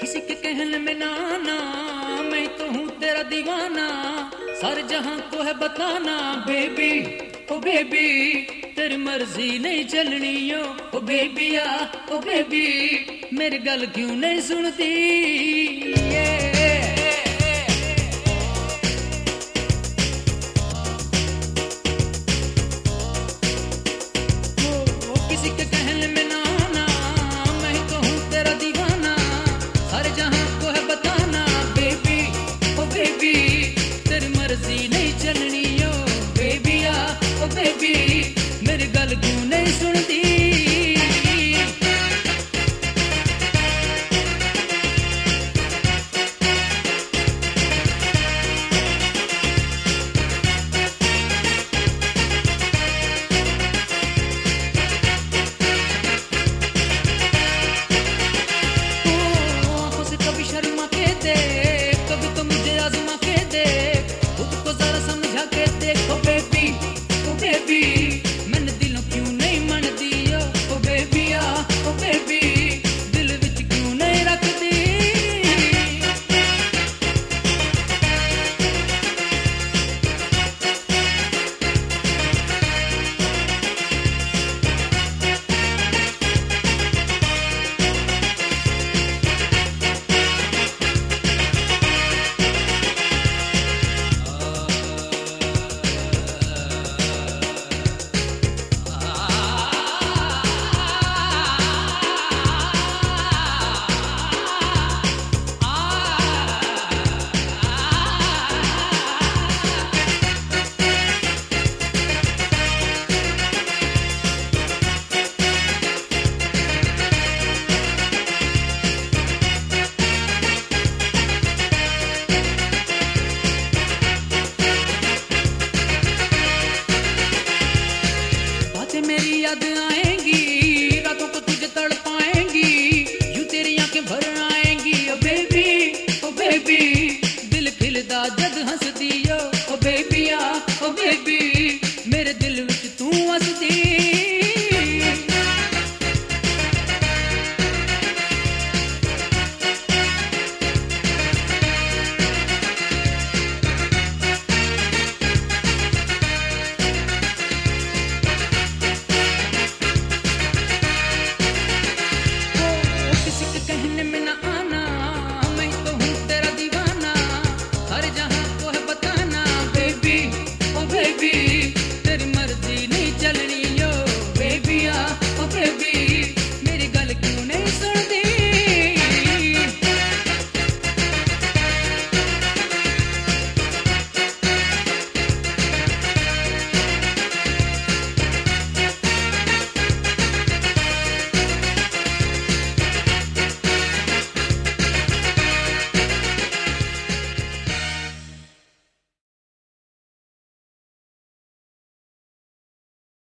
किसी के कहने में नाना, मैं तो हूँ तेरा दीवाना, सारे जहां को है बताना। बेबी ओ बेबी, तेरी मर्जी नहीं चलनी यो। ओ बेबिया ओ बेबी, मेरी गल क्यों नहीं सुनती। किसी के कहने में नाना, मैं तो हूँ तेरा दीवाना, सारे जहां को है बताना। बेबी ओ बेबी, तेरी मर्जी नहीं चलनी यो। बेबिया ओ बेबी, मेरी गल क्यों नहीं सुनती। मेरी याद आएंगी, रातों को तुझे तड़ पाएंगी, यूं तेरी आंखें भर आएंगी। ओ बेबी, दिल खिलदा जद हंस दियो। ओ बेबिया ओ बेबी, मेरे दिल विच तू हंसदी। तेरी मर्जी नहीं चलनी यो। बेबिया ओ बेबी,